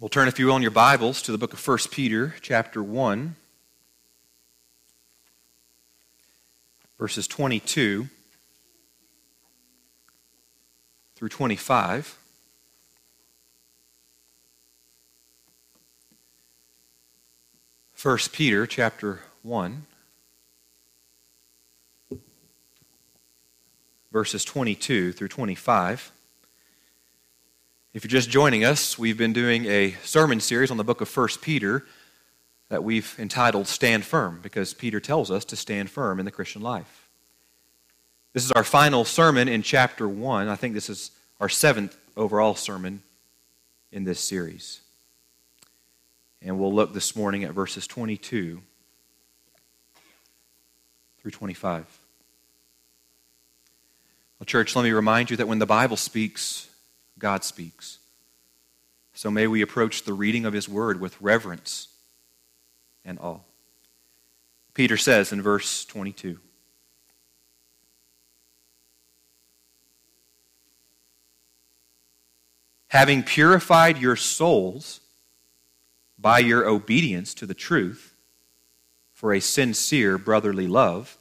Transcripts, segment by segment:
We'll turn, if you will, in your Bibles to the book of 1 Peter, chapter 1, verses 22 through 25. First Peter, chapter 1, verses 22 through 25. If you're just joining us, we've been doing a sermon series on the book of 1 Peter that we've entitled Stand Firm, because Peter tells us to stand firm in the Christian life. This is our final sermon in chapter 1. I think this is our 7th overall sermon in this series. And we'll look this morning at verses 22 through 25. Well, church, let me remind you that when the Bible speaks, God speaks. So may we approach the reading of His Word with reverence and awe. Peter says in verse 22, having purified your souls by your obedience to the truth for a sincere brotherly love,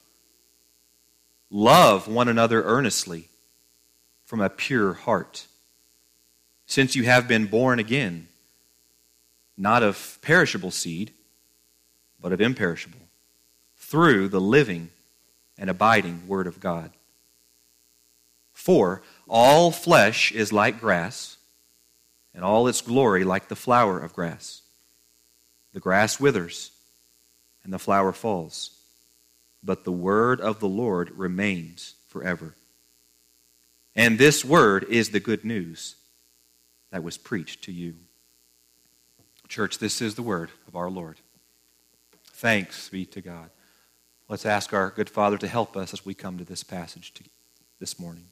love one another earnestly from a pure heart, since you have been born again, not of perishable seed, but of imperishable, through the living and abiding Word of God. For all flesh is like grass, and all its glory like the flower of grass. The grass withers, and the flower falls, but the word of the Lord remains forever. And this word is the good news that was preached to you. Church, this is the word of our Lord. Thanks be to God. Let's ask our good Father to help us as we come to this passage this morning.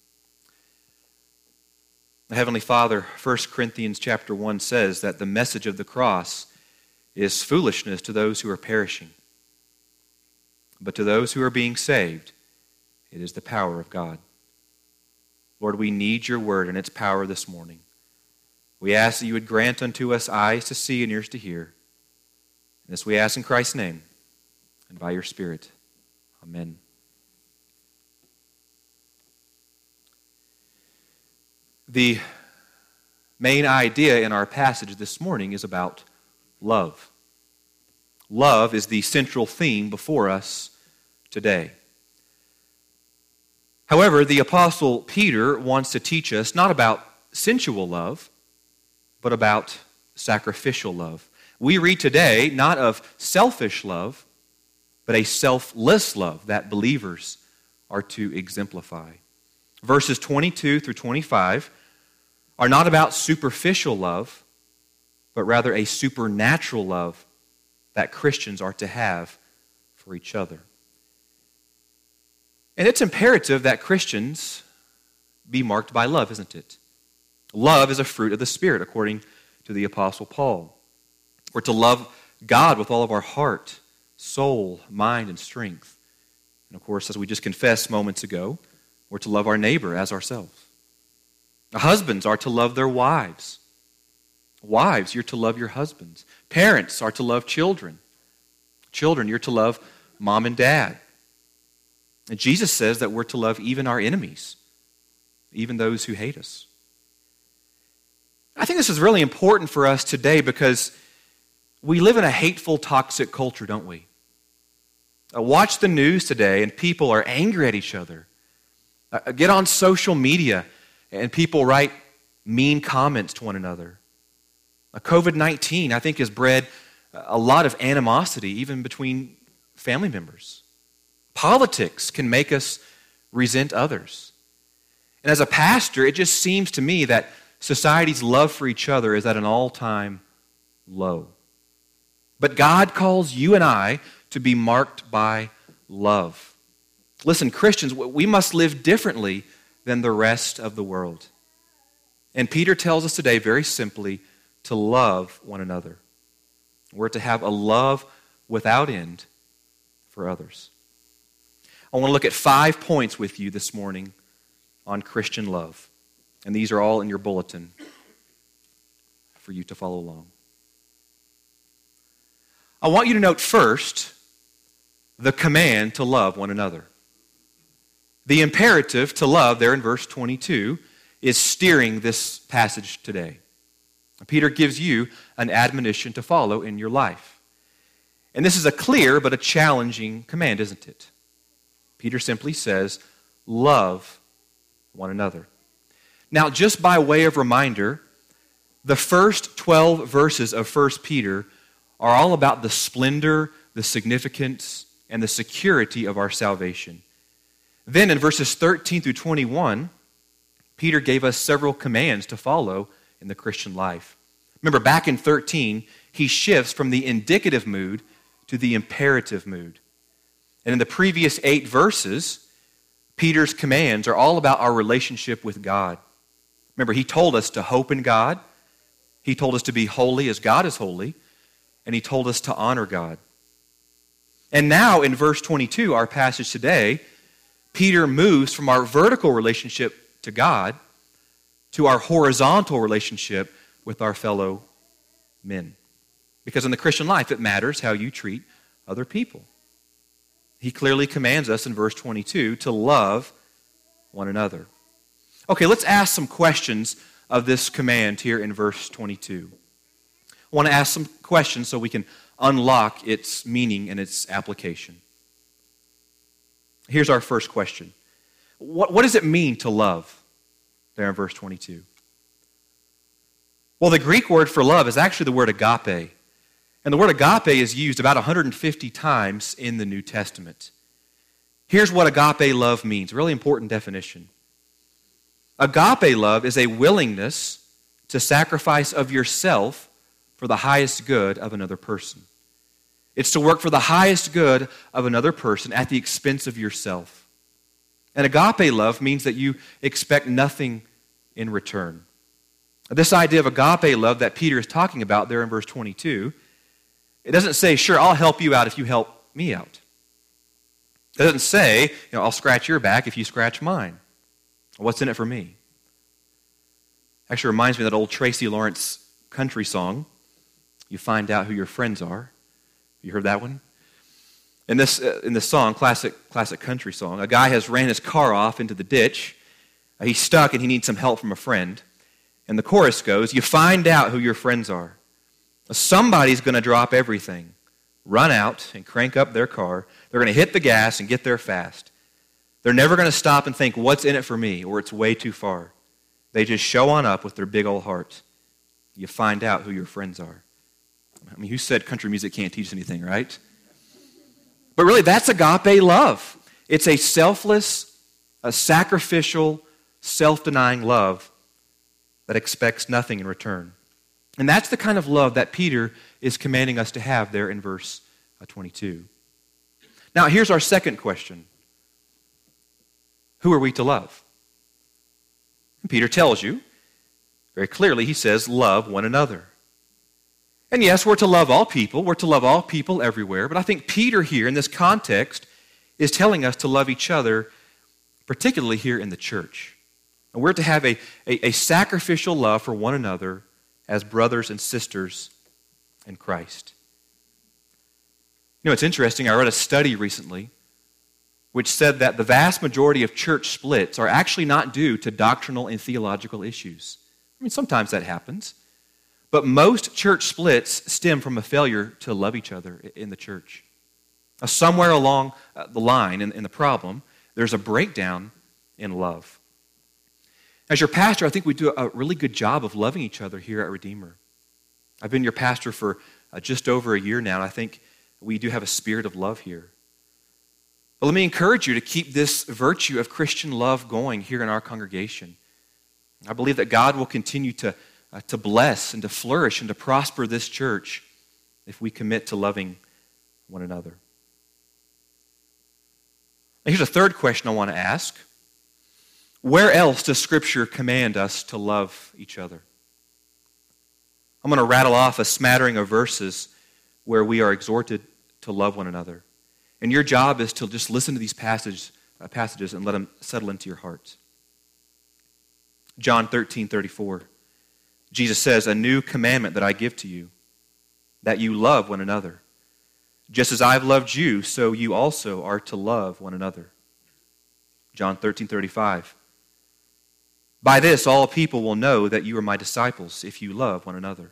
Heavenly Father, 1 Corinthians chapter 1 says that the message of the cross is foolishness to those who are perishing. But to those who are being saved, it is the power of God. Lord, we need your word and its power this morning. We ask that you would grant unto us eyes to see and ears to hear. And this we ask in Christ's name and by your Spirit. Amen. The main idea in our passage this morning is about love. Love is the central theme before us today. However, the Apostle Peter wants to teach us not about sensual love, but about sacrificial love. We read today not of selfish love, but a selfless love that believers are to exemplify. Verses 22 through 25 are not about superficial love, but rather a supernatural love that Christians are to have for each other. And it's imperative that Christians be marked by love, isn't it? Love is a fruit of the Spirit, according to the Apostle Paul. We're to love God with all of our heart, soul, mind, and strength. And of course, as we just confessed moments ago, we're to love our neighbor as ourselves. Husbands are to love their wives. Wives, you're to love your husbands. Parents are to love children. Children, you're to love mom and dad. And Jesus says that we're to love even our enemies, even those who hate us. I think this is really important for us today because we live in a hateful, toxic culture, don't we? Watch the news today and people are angry at each other. Get on social media and people write mean comments to one another. COVID-19, I think, has bred a lot of animosity, even between family members. Politics can make us resent others. And as a pastor, it just seems to me that society's love for each other is at an all-time low. But God calls you and I to be marked by love. Listen, Christians, we must live differently than the rest of the world. And Peter tells us today very simply to love one another. We're to have a love without end for others. I want to look at 5 points with you this morning on Christian love. And these are all in your bulletin. for you to follow along. I want you to note first the command to love one another. The imperative to love there in verse 22 is steering this passage today. Peter gives you an admonition to follow in your life. And this is a clear but a challenging command, isn't it? Peter simply says, love one another. Now, just by way of reminder, the first 12 verses of 1 Peter are all about the splendor, the significance, and the security of our salvation. Then in verses 13 through 21, Peter gave us several commands to follow in the Christian life. Remember, back in 13, he shifts from the indicative mood to the imperative mood. And in the previous 8 verses, Peter's commands are all about our relationship with God. Remember, he told us to hope in God. He told us to be holy as God is holy. And he told us to honor God. And now in verse 22, our passage today, Peter moves from our vertical relationship to God to our horizontal relationship with our fellow men. Because in the Christian life, it matters how you treat other people. He clearly commands us in verse 22 to love one another. Okay, let's ask some questions of this command here in verse 22. I want to ask some questions so we can unlock its meaning and its application. Here's our first question. What does it mean to love there in verse 22? Well, the Greek word for love is actually the word agape. And the word agape is used about 150 times in the New Testament. Here's what agape love means, a really important definition. Agape love is a willingness to sacrifice of yourself for the highest good of another person. It's to work for the highest good of another person at the expense of yourself. And agape love means that you expect nothing in return. This idea of agape love that Peter is talking about there in verse 22, it doesn't say, sure, I'll help you out if you help me out. It doesn't say, I'll scratch your back if you scratch mine. What's in it for me? Actually reminds me of that old Tracy Lawrence country song, You Find Out Who Your Friends Are. You heard that one? In this song, classic country song, a guy has ran his car off into the ditch. He's stuck and he needs some help from a friend. And the chorus goes, you find out who your friends are. Somebody's going to drop everything, run out and crank up their car. They're going to hit the gas and get there fast. They're never going to stop and think, what's in it for me, or it's way too far. They just show on up with their big old heart. You find out who your friends are. I mean, who said country music can't teach us anything, right? But really, that's agape love. It's a selfless, a sacrificial, self-denying love that expects nothing in return. And that's the kind of love that Peter is commanding us to have there in verse 22. Now, here's our second question. Who are we to love? And Peter tells you, very clearly, he says, love one another. And yes, we're to love all people. We're to love all people everywhere. But I think Peter here, in this context, is telling us to love each other, particularly here in the church. And we're to have a sacrificial love for one another as brothers and sisters in Christ. It's interesting. I read a study recently which said that the vast majority of church splits are actually not due to doctrinal and theological issues. I mean, sometimes that happens. But most church splits stem from a failure to love each other in the church. Somewhere along the line in the problem, there's a breakdown in love. As your pastor, I think we do a really good job of loving each other here at Redeemer. I've been your pastor for just over a year now, and I think we do have a spirit of love here. But let me encourage you to keep this virtue of Christian love going here in our congregation. I believe that God will continue to bless and to flourish and to prosper this church if we commit to loving one another. Now, here's a third question I want to ask. Where else does Scripture command us to love each other? I'm going to rattle off a smattering of verses where we are exhorted to love one another. And your job is to just listen to these passages and let them settle into your heart. John 13:34. Jesus says, "A new commandment that I give to you, that you love one another. Just as I've loved you, so you also are to love one another." John 13:35. "By this all people will know that you are my disciples, if you love one another."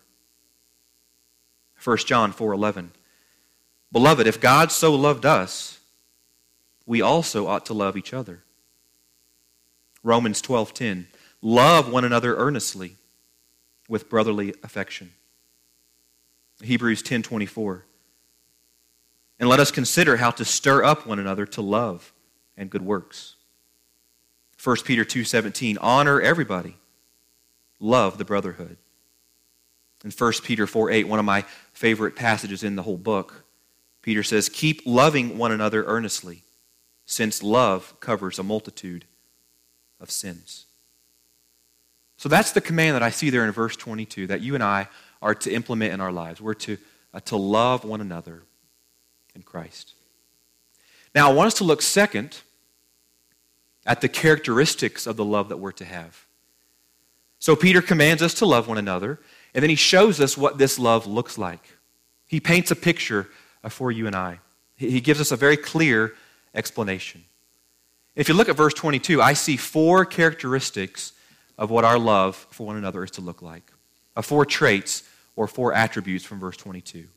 1 John 4:11. "Beloved, if God so loved us, we also ought to love each other." Romans 12:10. "Love one another earnestly with brotherly affection." Hebrews 10:24. "And let us consider how to stir up one another to love and good works." 1 Peter 2:17. "Honor everybody. Love the brotherhood." In 1 Peter 4:8, one of my favorite passages in the whole book, Peter says, "Keep loving one another earnestly, since love covers a multitude of sins." So that's the command that I see there in verse 22 that you and I are to implement in our lives. We're to love one another in Christ. Now, I want us to look second at the characteristics of the love that we're to have. So Peter commands us to love one another, and then he shows us what this love looks like. He paints a picture for you and I. He gives us a very clear explanation. If you look at verse 22, I see 4 characteristics of what our love for one another is to look like. 4 traits or 4 attributes from verse 22.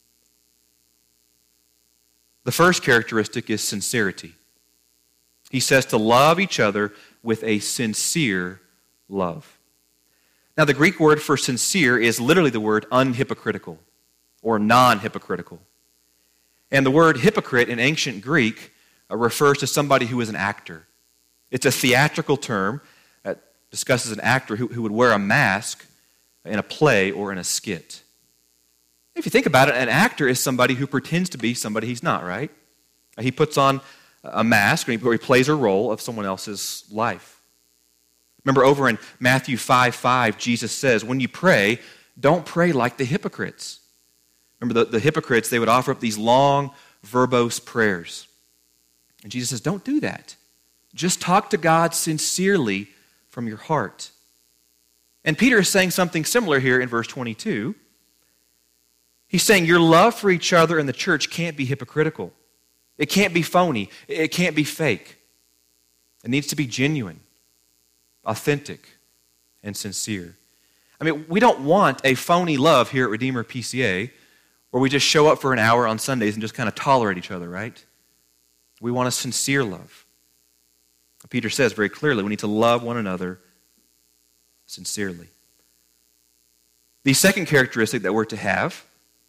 The first characteristic is sincerity. He says to love each other with a sincere love. Now, the Greek word for sincere is literally the word unhypocritical or non-hypocritical. And the word hypocrite in ancient Greek refers to somebody who is an actor. It's a theatrical term that discusses an actor who would wear a mask in a play or in a skit. If you think about it, an actor is somebody who pretends to be somebody he's not, right? He puts on a mask or he plays a role of someone else's life. Remember over in Matthew 5:5, Jesus says, when you pray, don't pray like the hypocrites. Remember the hypocrites, they would offer up these long, verbose prayers. And Jesus says, don't do that. Just talk to God sincerely from your heart. And Peter is saying something similar here in verse 22. He's saying your love for each other in the church can't be hypocritical. It can't be phony. It can't be fake. It needs to be genuine, authentic, and sincere. I mean, we don't want a phony love here at Redeemer PCA where we just show up for an hour on Sundays and just kind of tolerate each other, right? We want a sincere love. Peter says very clearly we need to love one another sincerely. The second characteristic that we're to have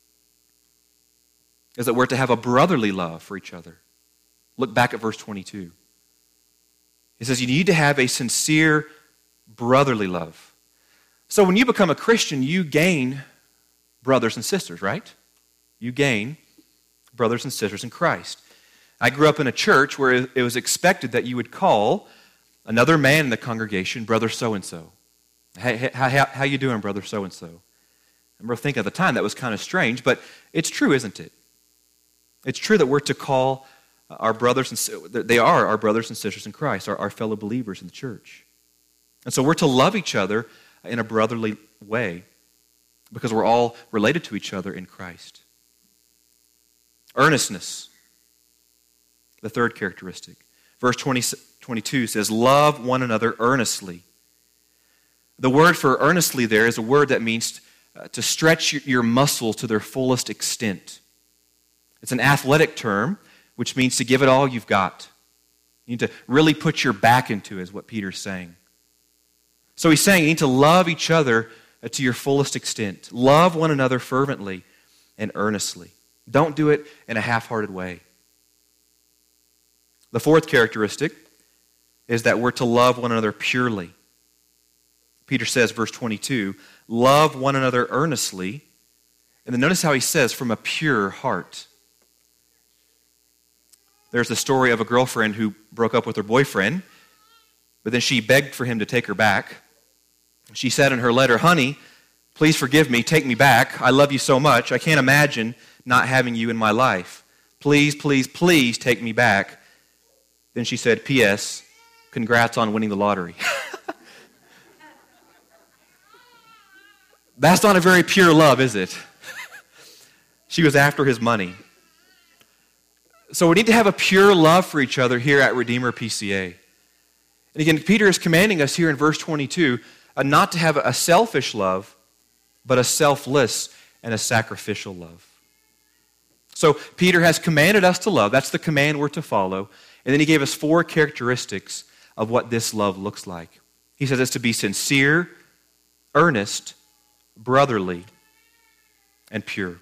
is that we're to have a brotherly love for each other. Look back at verse 22. It says you need to have a sincere brotherly love. So when you become a Christian, you gain brothers and sisters, right? You gain brothers and sisters in Christ. I grew up in a church where it was expected that you would call another man in the congregation brother so-and-so. Hey, how you doing, brother so-and-so? I remember thinking at the time that was kind of strange, but it's true, isn't it? It's true that we're to call our brothers and they are our brothers and sisters in Christ, our fellow believers in the church. And so we're to love each other in a brotherly way because we're all related to each other in Christ. Earnestness, the third characteristic. Verse 22 says, love one another earnestly. The word for earnestly there is a word that means to stretch your muscles to their fullest extent. It's an athletic term, which means to give it all you've got. You need to really put your back into it, is what Peter's saying. So he's saying you need to love each other to your fullest extent. Love one another fervently and earnestly. Don't do it in a half-hearted way. The fourth characteristic is that we're to love one another purely. Peter says, verse 22, love one another earnestly. And then notice how he says, from a pure heart. There's the story of a girlfriend who broke up with her boyfriend, but then she begged for him to take her back. She said in her letter, honey, please forgive me, take me back. I love you so much. I can't imagine not having you in my life. Please, please, please take me back. Then she said, P.S., congrats on winning the lottery. That's not a very pure love, is it? She was after his money. So we need to have a pure love for each other here at Redeemer PCA. And again, Peter is commanding us here in verse 22 not to have a selfish love, but a selfless and a sacrificial love. So Peter has commanded us to love. That's the command we're to follow. And then he gave us 4 characteristics of what this love looks like. He says it's to be sincere, earnest, brotherly, and pure.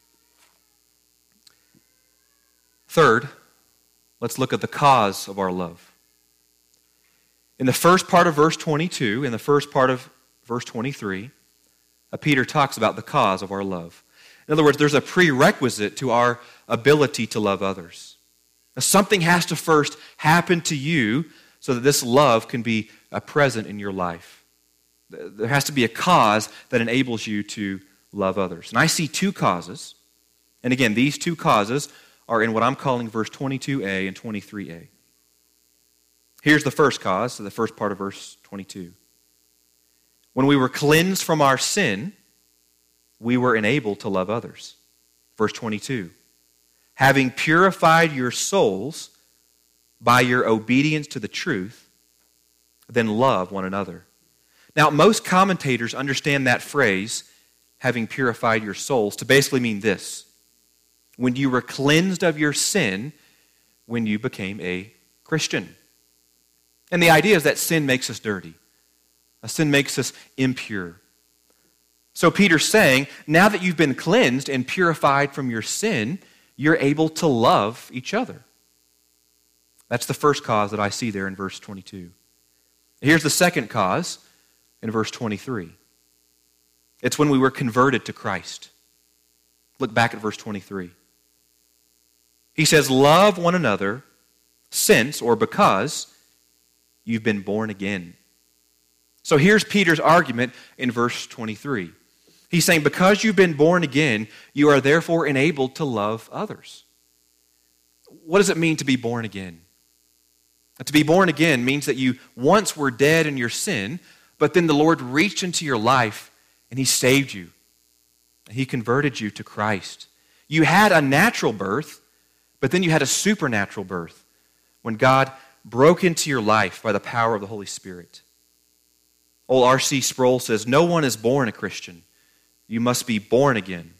Third, let's look at the cause of our love. In the first part of verse 22, in the first part of verse 23, Peter talks about the cause of our love. In other words, there's a prerequisite to our ability to love others. Now, something has to first happen to you so that this love can be present in your life. There has to be a cause that enables you to love others. And I see 2 causes. And again, these 2 causes are in what I'm calling verse 22a and 23a. Here's the first cause, so the first part of verse 22. When we were cleansed from our sin, we were enabled to love others. Verse 22. Having purified your souls by your obedience to the truth, then love one another. Now, most commentators understand that phrase, having purified your souls, to basically mean this. When you were cleansed of your sin, when you became a Christian. And the idea is that sin makes us dirty. Sin makes us impure. So Peter's saying, now that you've been cleansed and purified from your sin, you're able to love each other. That's the first cause that I see there in verse 22. Here's the second cause in verse 23. It's when we were converted to Christ. Look back at verse 23. He says, love one another since or because you've been born again. So here's Peter's argument in verse 23. He's saying, because you've been born again, you are therefore enabled to love others. What does it mean to be born again? To be born again means that you once were dead in your sin, but then the Lord reached into your life and He saved you. He converted you to Christ. You had a natural birth, but then you had a supernatural birth when God broke into your life by the power of the Holy Spirit. Old R.C. Sproul says, no one is born a Christian. You must be born again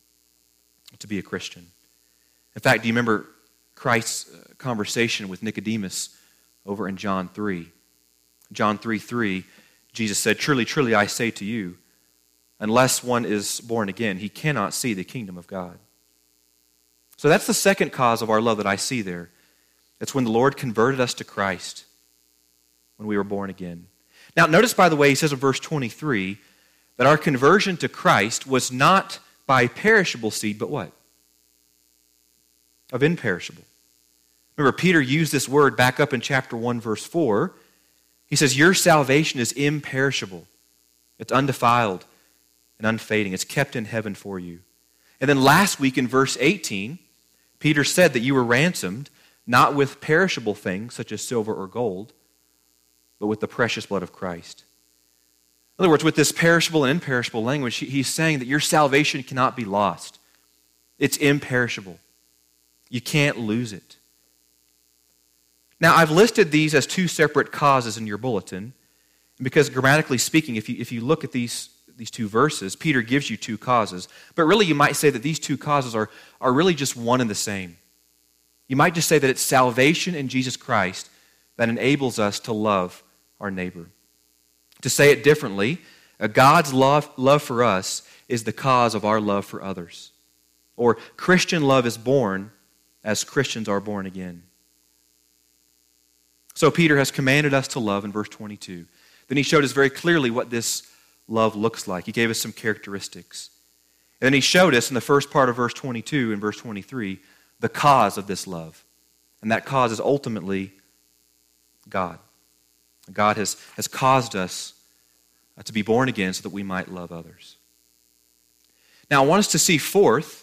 to be a Christian. In fact, do you remember Christ's conversation with Nicodemus over in John 3? John 3:3, Jesus said, truly, truly, I say to you, unless one is born again, he cannot see the kingdom of God. So that's the second cause of our love that I see there. It's when the Lord converted us to Christ, when we were born again. Now, notice, by the way, he says in verse 23 that our conversion to Christ was not by perishable seed, but what? Of imperishable. Remember, Peter used this word back up in chapter 1, verse 4. He says, your salvation is imperishable. It's undefiled and unfading. It's kept in heaven for you. And then last week in verse 18, Peter said that you were ransomed, not with perishable things such as silver or gold, but with the precious blood of Christ. In other words, with this perishable and imperishable language, he's saying that your salvation cannot be lost. It's imperishable. You can't lose it. Now, I've listed these as 2 separate causes in your bulletin, because grammatically speaking, if you look at these 2 verses, Peter gives you 2 causes. But really, you might say that these 2 causes are really just one and the same. You might just say that it's salvation in Jesus Christ that enables us to love our neighbor. To say it differently, God's love for us is the cause of our love for others. Or Christian love is born as Christians are born again. So Peter has commanded us to love in verse 22. Then he showed us very clearly what this love looks like. He gave us some characteristics. And then he showed us in the first part of verse 22 and verse 23 the cause of this love. And that cause is ultimately God. God has caused us to be born again so that we might love others. Now I want us to see fourth,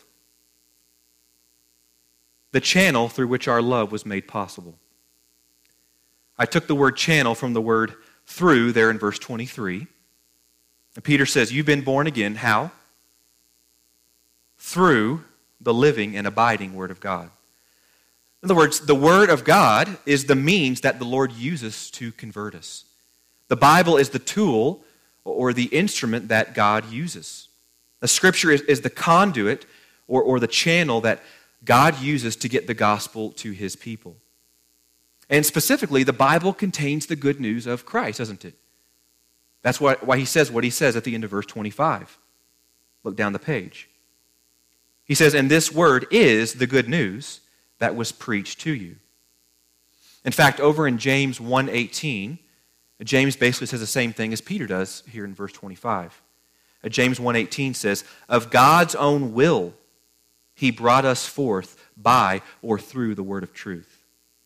the channel through which our love was made possible. I took the word channel from the word through there in verse 23. And Peter says, you've been born again. How? Through the living and abiding Word of God. In other words, the Word of God is the means that the Lord uses to convert us. The Bible is the tool or the instrument that God uses. The Scripture is the conduit or the channel that God uses to get the gospel to His people. And specifically, the Bible contains the good news of Christ, doesn't it? That's why he says what he says at the end of verse 25. Look down the page. He says, and this word is the good news that was preached to you. In fact, over in James 1:18, James basically says the same thing as Peter does here in verse 25. James 1:18 says, of God's own will He brought us forth by or through the word of truth.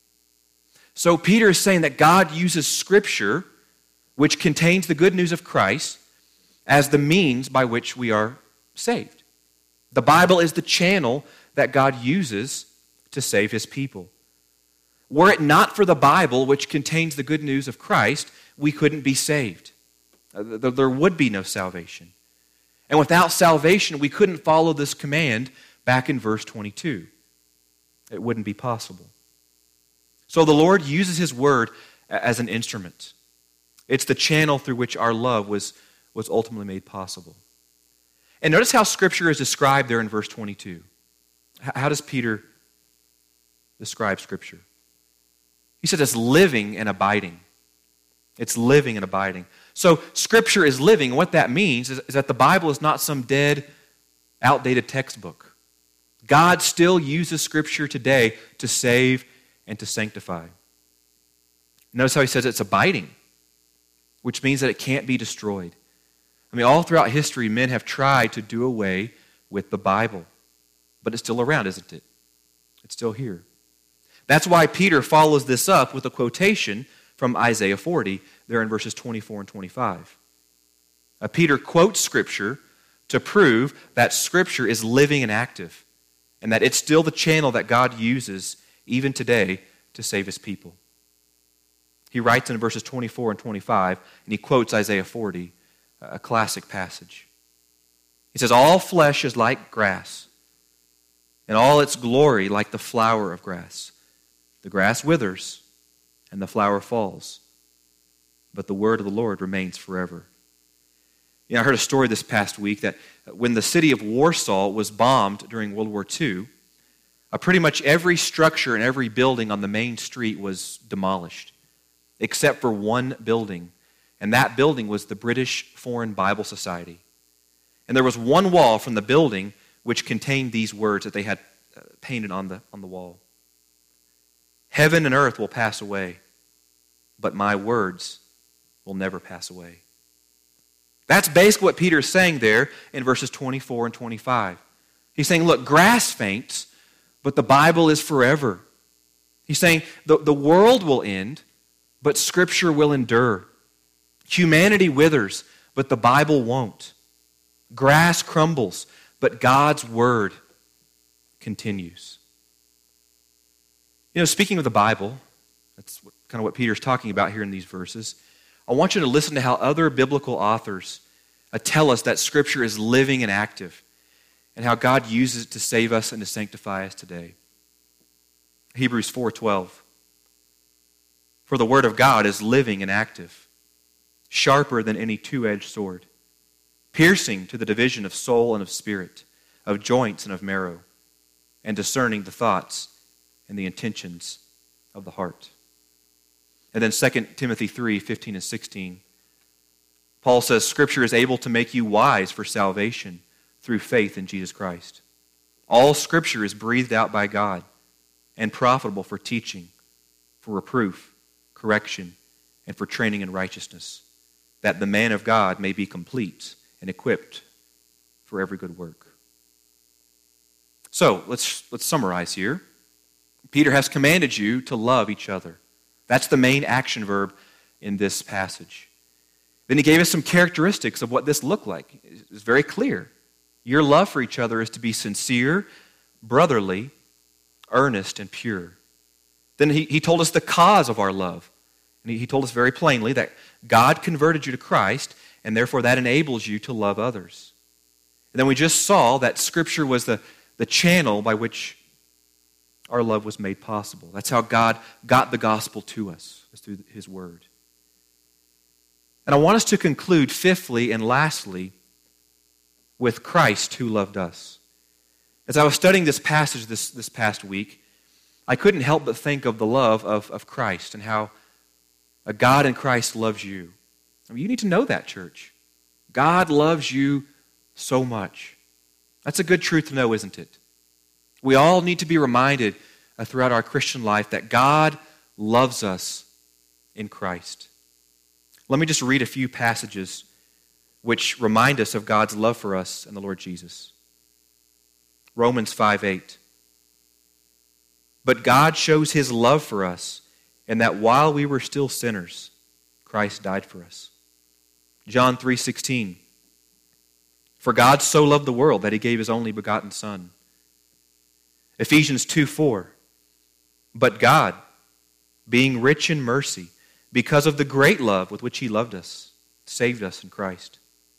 So Peter is saying that God uses Scripture, which contains the good news of Christ, as the means by which we are saved. The Bible is the channel that God uses to save His people. Were it not for the Bible, which contains the good news of Christ, we couldn't be saved. There would be no salvation. And without salvation, we couldn't follow this command back in verse 22. It wouldn't be possible. So the Lord uses His Word as an instrument. It's the channel through which our love was ultimately made possible. And notice how Scripture is described there in verse 22. How does Peter describe Scripture? He said it's living and abiding. It's living and abiding. So Scripture is living. What that means is that the Bible is not some dead, outdated textbook. God still uses Scripture today to save and to sanctify. Notice how he says it's abiding, which means that it can't be destroyed. I mean, all throughout history, men have tried to do away with the Bible, but it's still around, isn't it? It's still here. That's why Peter follows this up with a quotation from Isaiah 40, there in verses 24 and 25. Peter quotes Scripture to prove that Scripture is living and active, and that it's still the channel that God uses even today to save His people. He writes in verses 24 and 25, and he quotes Isaiah 40, a classic passage. He says, all flesh is like grass, and all its glory like the flower of grass. The grass withers, and the flower falls, but the word of the Lord remains forever. You know, I heard a story this past week that when the city of Warsaw was bombed during World War II, pretty much every structure and every building on the main street was demolished, except for one building, and that building was the British Foreign Bible Society. And there was one wall from the building which contained these words that they had painted on the wall. Heaven and earth will pass away, but my words will never pass away. That's basically what Peter is saying there in verses 24 and 25. He's saying, look, grass faints, but the Bible is forever. He's saying the world will end, but Scripture will endure. Humanity withers, but the Bible won't. Grass crumbles, but God's Word continues. You know, speaking of the Bible, that's kind of what Peter's talking about here in these verses. I want you to listen to how other biblical authors tell us that Scripture is living and active, and how God uses it to save us and to sanctify us today. Hebrews 4:12. For the Word of God is living and active, sharper than any two-edged sword, piercing to the division of soul and of spirit, of joints and of marrow, and discerning the thoughts and the intentions of the heart. And then 2 Timothy 3:15 and 16. Paul says, Scripture is able to make you wise for salvation through faith in Jesus Christ. All Scripture is breathed out by God and profitable for teaching, for reproof, correction, and for training in righteousness, that the man of God may be complete and equipped for every good work. So, let's summarize here. Peter has commanded you to love each other. That's the main action verb in this passage. Then he gave us some characteristics of what this looked like. It's very clear. Your love for each other is to be sincere, brotherly, earnest, and pure. Then he told us the cause of our love. And he told us very plainly that God converted you to Christ, and therefore that enables you to love others. And then we just saw that Scripture was the channel by which our love was made possible. That's how God got the gospel to us, was through His Word. And I want us to conclude, fifthly and lastly, with Christ who loved us. As I was studying this passage this past week, I couldn't help but think of the love of Christ and how a God in Christ loves you. I mean, you need to know that, church. God loves you so much. That's a good truth to know, isn't it? We all need to be reminded throughout our Christian life that God loves us in Christ. Let me just read a few passages which remind us of God's love for us and the Lord Jesus. Romans 5:8. But God shows His love for us in that while we were still sinners, Christ died for us. John 3:16. For God so loved the world that He gave His only begotten Son. Ephesians 2:4. But God, being rich in mercy, because of the great love with which He loved us, saved us in Christ.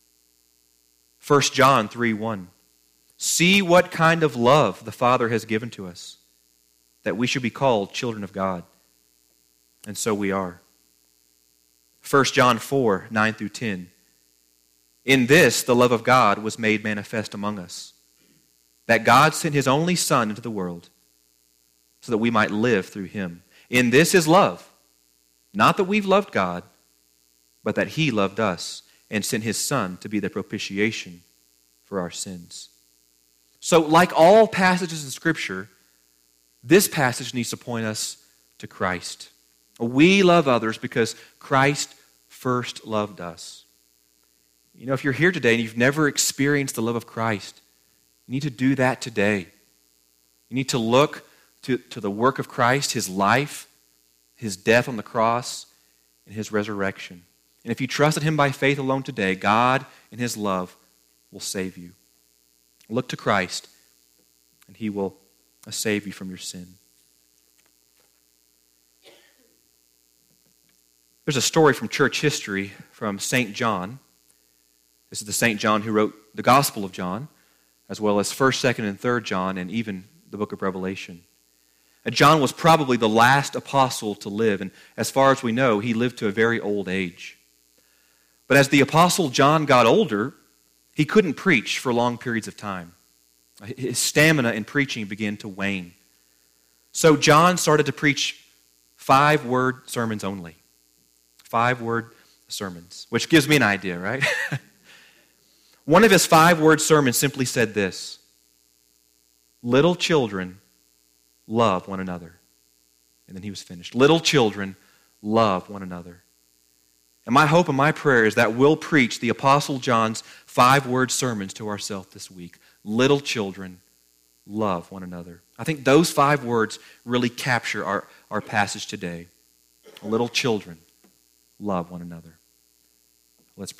1 John 3:1. See what kind of love the Father has given to us, that we should be called children of God. And so we are. 1 John 4:9 through 10. In this the love of God was made manifest among us, that God sent His only Son into the world, so that we might live through Him. In this is love, not that we've loved God, but that He loved us and sent His Son to be the propitiation for our sins. So, like all passages in Scripture, this passage needs to point us to Christ. We love others because Christ first loved us. You know, if you're here today and you've never experienced the love of Christ, you need to do that today. You need to look to the work of Christ, His life, His death on the cross, and His resurrection. And if you trusted Him by faith alone today, God in His love will save you. Look to Christ, and He will save you from your sin. There's a story from church history from St. John. This is the St. John who wrote the Gospel of John, as well as 1st, 2nd, and 3rd John, and even the book of Revelation. And John was probably the last apostle to live, and as far as we know, he lived to a very old age. But as the apostle John got older, he couldn't preach for long periods of time. His stamina in preaching began to wane. So John started to preach 5-word sermons only. 5-word sermons, which gives me an idea, right? One of his 5-word sermons simply said this: little children, love one another. And then he was finished. Little children, love one another. And my hope and my prayer is that we'll preach the Apostle John's 5-word sermons to ourselves this week. Little children, love one another. I think those 5 words really capture our passage today. Little children, love one another.